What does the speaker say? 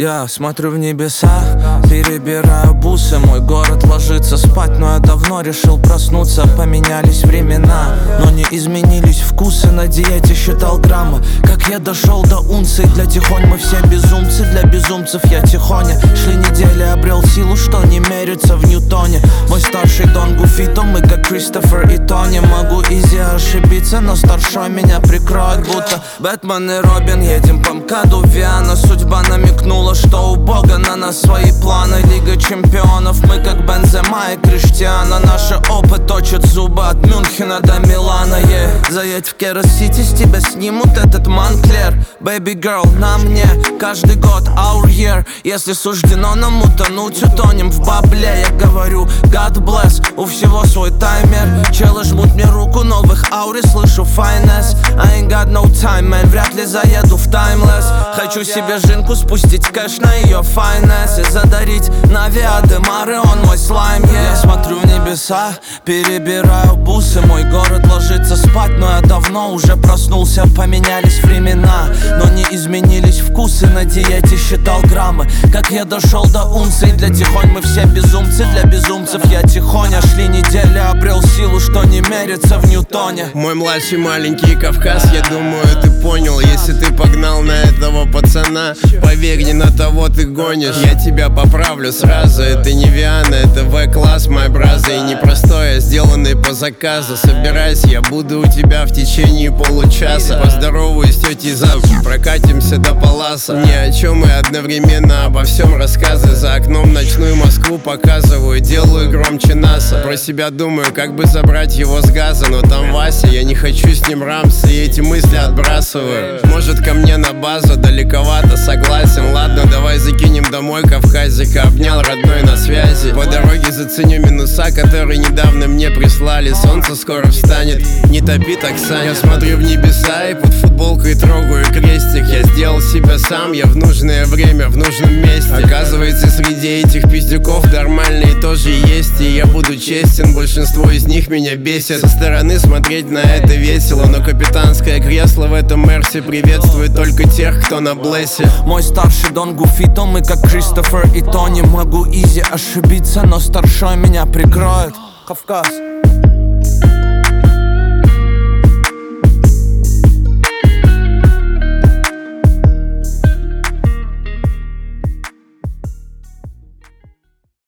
Я смотрю в небеса, перебираю бусы. Мой город ложится спать, но я давно решил проснуться. Поменялись времена, но не изменились вкусы. На диете считал граммы, как я дошел до унции. Для тихонь мы все безумцы, для безумцев я тихоня. Шли недели, обрел силу, что не мерится в Ньютоне. Мой старший Дон Гуфито, мы как Кристофер и Тони. Могу изи ошибиться, но старшой меня прикроет, будто Бэтмен и Робин. Едем по МКАДу Виана. Судьба намекнула, что у Бога на нас свои планы. Лига чемпионов, мы как Бензема и Криштиану. Наш опыт точит зубы от Мюнхена до Милана. Заедь в Керос-Сити, с тебя снимут этот Монклер. Baby girl, на мне каждый год our year. Если суждено нам утонуть, утонем в бабле. Я говорю God bless, у всего свой таймер. Челы жмут мне руку, новых аури слышу finesse. I ain't got no time, man, вряд ли заеду в Timeless. Хочу себе жинку, спустить кэш на ее finesse и задарить на Виадемары, он мой слайм, Я смотрю в небеса, перебираю бусы. Мой город ложится спать, но я давно уже проснулся. Поменялись времена, но не изменились вкусы. На диете считал граммы, как я дошел до унции. Для тихонь мы все безумцы, для безумцев я тихоня. Шли недели, обрел силу, что не мерится в Ньютоне. Мой младший маленький Кавказ, я думаю, ты понял. Если ты погнал на этого пацана, поверь, не на того ты гонишь. Я тебя поправлю сразу, это не Виана, это В-класс, мой браза. И непростой, а сделанный по заказу. Собирайся, я буду у тебя в течение получаса. Поздороваюсь с тетей завтра, прокатимся до Паласа. Ни о чем и одновременно обо всем рассказываю. За окном ночную Москву показываю, делаю громче НАСА. Про себя думаю, как бы забрать его с газа. Но там Вася, я не хочу с ним рамсы, и эти мысли отбрасываю. Может, ко мне на базу, далековато, согласен. Ладно, давай закинем домой Кавказика. Обнял родной на связи. По дороге заценю минуса, которые недавно мне прислали. Солнце скоро встанет, не топи так, Саня. Я смотрю в небеса и под футболкой трогаю крестик. Я сделал себя сам, я в нужное время, в нужном месте. Оказывается, среди этих пиздюков нормальные тоже есть. И я буду честен, большинство из них меня бесит. Со стороны смотреть на это весело, но капитанское кресло в этом Мерсе приветствует только тех, кто на блессе. Мой старший Дон Гуфито, мы как Кристофер и Тони. Могу изи ошибиться, но старшой меня прикроет. Кавказ.